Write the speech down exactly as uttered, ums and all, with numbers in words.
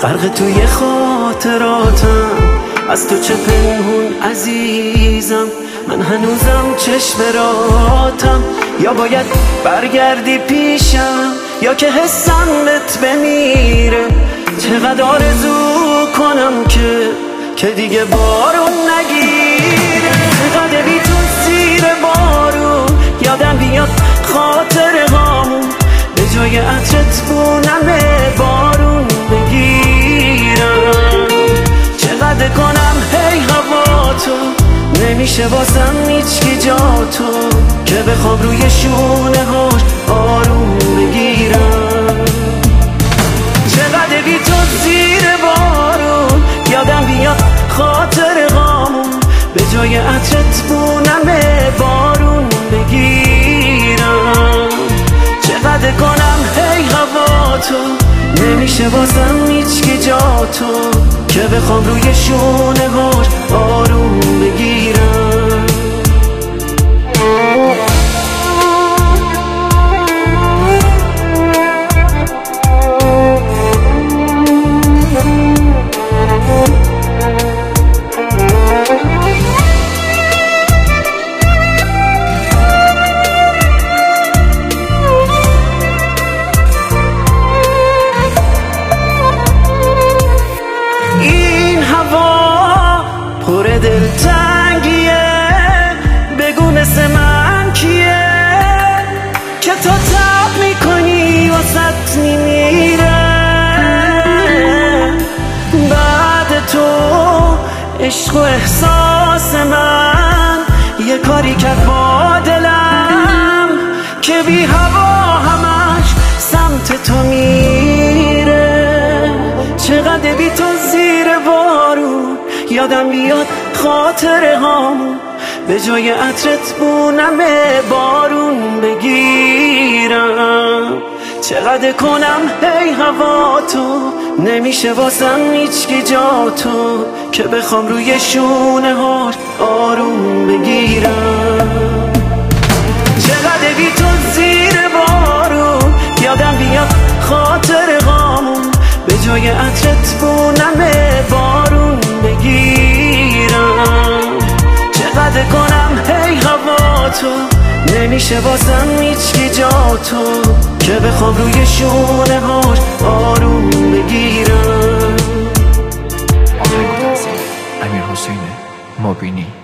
غرق توی خاطراتم، از تو چه پنهون عزیزم. من هنوزم چشم راتم، یا باید برگردی پیشم یا که حسم بهت بمیره. چقدر آرزو کنم که که دیگه بارون نگیره. چقدر بی تو زیر بارون یادم بیاد خاطر هامون، به جای عطرت بونم بارون بگیرم. چقدر کنم هی هوا تو، نمیشه واسم هیچکی جا تو، که بخوام روی شونه هاش آروم بگیرم. چقدر بی تو زیر بارون یادم بیاد خاطر هامون، به جای عطرت بونم بارون بگیرم. چقدر کنم هی هوا تو، نمیشه واسم هیچکی جا تو، که بخوام روی شونه هاش آروم بگیرم. دلتنگیه، بگو مثل من کیه که تو تب میکنی واسط میمیره. بعد تو عشق و احساس من یه کاری کرد با دلم، که بی هوا همش سمت تو میره. چقدر بی تو زیر بارون یادم بیاد خاطر هامون، به جای عطرت بونم بارون بگیرم. چقدر کنم هی هوا تو، نمیشه واسم هیچکی جا تو، که بخوام روی شونه هاش آروم بگیرم. چقدر بی تو زیر بارون یادم بیاد خاطر هامون، به جای عطرت بونم بارون بگیرم. چقدر کنم هی هوا تو، نمیشه واسم هیچکی جا تو، که بخوام روی شونه هاش آروم بگیرم. امیرحسین مبینی